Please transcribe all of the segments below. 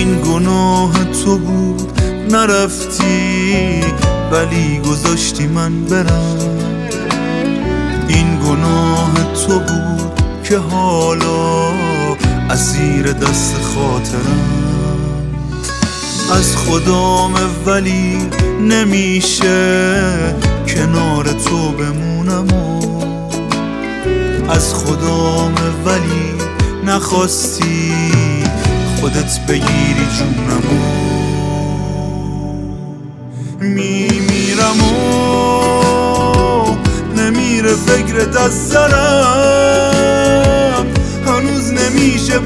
این گناه تو بود نرفتی ولی گذاشتی من برم. این گناه تو بود که حالا اسیر دست خاطرم. از خدام ولی نمیشه کنار تو بمونم از خدام ولی نخواستی خودت بگیری جونمو. میمیرم و نمیره فکرت از سرم، هنوز نمیشه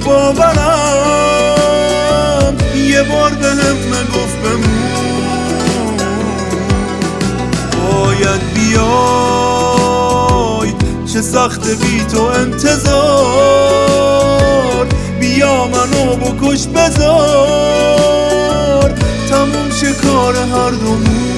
باورم یه بار بهم نگفت بمون. باید بیای چه سخت بی تو انتظار، بیا منو بکش بذار تموم شه کار هر دومون.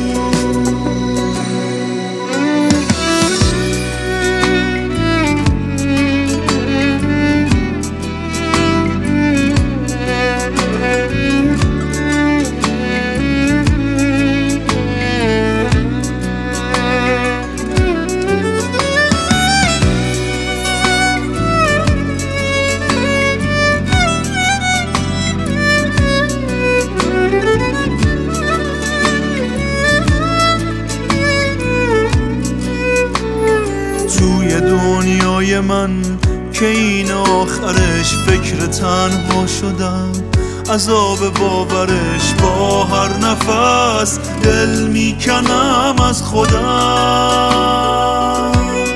توی دنیای من که این آخرش فکر تنها شدم، عذاب باورش با هر نفس دل میکنم از خودم.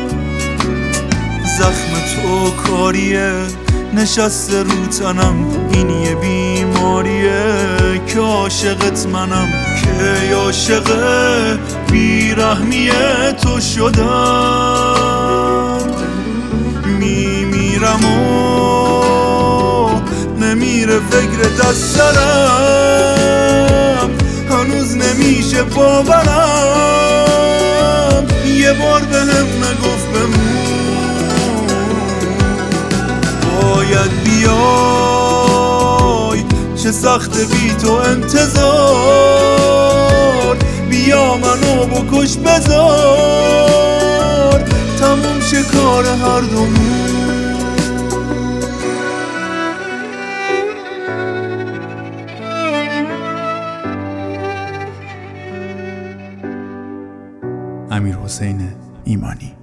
زخم تو کاریه نشسته رو تنم، این یه بیماریه که عاشقت منم که عاشق بیرحمی تو شدم. میمیرم و نمیره فکرت از سرم، هنوز نمیشه باورم یه بار بهم نگفت بمون. باید بیای چه سخت بی تو انتظار، بیا منو بکش بذار تموم شه کار هر دومون. امیرحسین ایمانی.